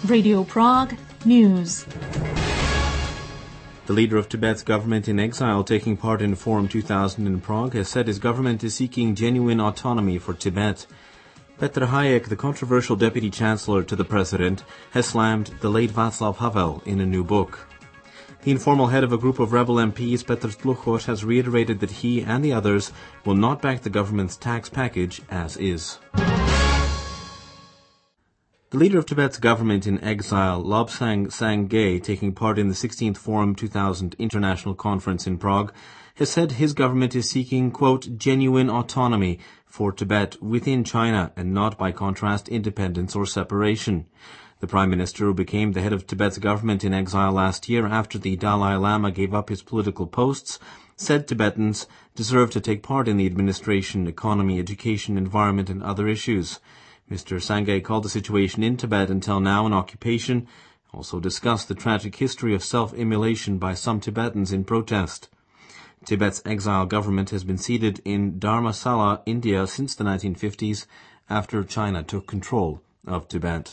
Radio Prague News. The leader of Tibet's government in exile taking part in Forum 2000 in Prague has said his government is seeking genuine autonomy for Tibet. Petr Hayek, the controversial deputy chancellor to the president, has slammed the late Václav Havel in a new book. The informal head of a group of rebel MPs, Petr Tluchos, has reiterated that he and the others will not back the government's tax package as is. The leader of Tibet's government in exile, Lobsang Sangay, taking part in the 16th Forum 2000 International Conference in Prague, has said his government is seeking, quote, genuine autonomy for Tibet within China and not, by contrast, independence or separation. The Prime Minister, who became the head of Tibet's government in exile last year after the Dalai Lama gave up his political posts, said Tibetans deserve to take part in the administration, economy, education, environment and other issues. Mr. Sangay called the situation in Tibet until now an occupation, also discussed the tragic history of self-immolation by some Tibetans in protest. Tibet's exile government has been seated in Dharamsala, India since the 1950s after China took control of Tibet.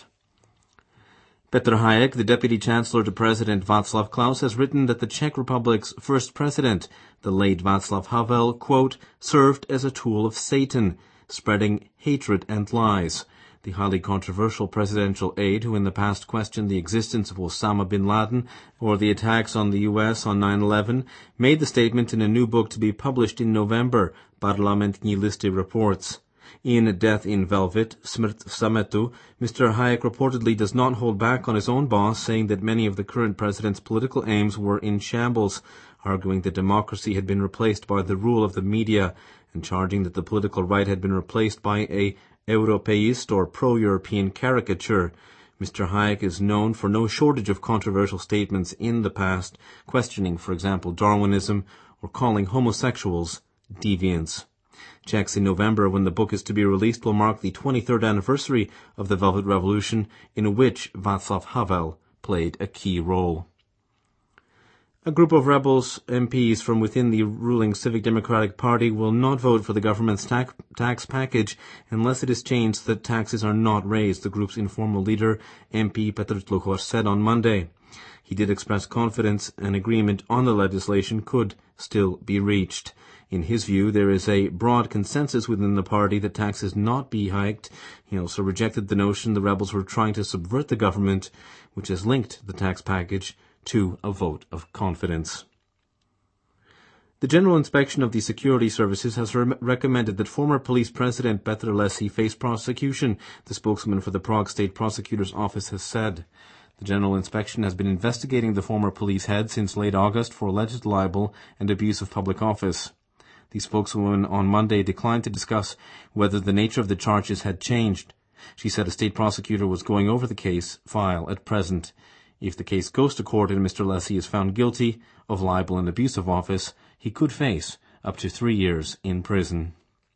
Petr Hayek, the deputy chancellor to President Václav Klaus, has written that the Czech Republic's first president, the late Václav Havel, quote, served as a tool of Satan, spreading hatred and lies. The highly controversial presidential aide, who in the past questioned the existence of Osama bin Laden or the attacks on the U.S. on 9/11, made the statement in a new book to be published in November, Parlamentní listy reports. In Death in Velvet, Smrt v Sametu, Mr. Hayek reportedly does not hold back on his own boss, saying that many of the current president's political aims were in shambles, arguing that democracy had been replaced by the rule of the media, and charging that the political right had been replaced by a Europeist or pro-European caricature. Mr. Hayek is known for no shortage of controversial statements in the past, questioning, for example, Darwinism or calling homosexuals deviants. Czechs in November, when the book is to be released, will mark the 23rd anniversary of the Velvet Revolution, in which Václav Havel played a key role. A group of rebels MPs from within the ruling Civic Democratic Party will not vote for the government's tax package unless it is changed that taxes are not raised, the group's informal leader, MP Petr Tluchos, said on Monday. He did express confidence an agreement on the legislation could still be reached. In his view, there is a broad consensus within the party that taxes not be hiked. He also rejected the notion the rebels were trying to subvert the government, which has linked the tax package to a vote of confidence. The General Inspection of the Security Services has recommended that former police president Petr Lesy face prosecution, the spokesman for the Prague State Prosecutor's Office has said. The General Inspection has been investigating the former police head since late August for alleged libel and abuse of public office. The spokeswoman on Monday declined to discuss whether the nature of the charges had changed. She said a state prosecutor was going over the case file at present. If the case goes to court and Mr. Lesy is found guilty of libel and abuse of office, he could face up to 3 years in prison.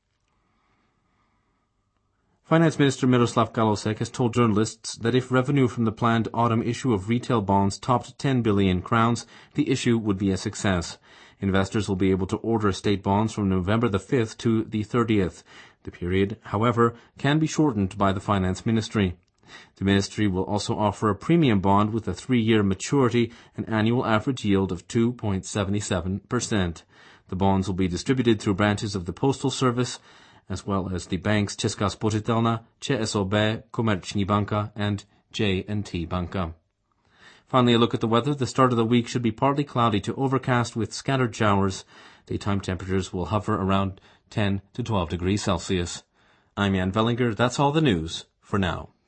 Finance Minister Miroslav Kalousek has told journalists that if revenue from the planned autumn issue of retail bonds topped 10 billion crowns, the issue would be a success. Investors will be able to order state bonds from November the 5th to the 30th. The period, however, can be shortened by the Finance Ministry. The Ministry will also offer a premium bond with a 3-year maturity and annual average yield of 2.77%. The bonds will be distributed through branches of the Postal Service, as well as the banks Česká spořitelna, ČSOB, Komerční banka, and J&T Banka. Finally, a look at the weather. The start of the week should be partly cloudy to overcast with scattered showers. Daytime temperatures will hover around 10 to 12 degrees Celsius. I'm Jan Vellinger. That's all the news for now.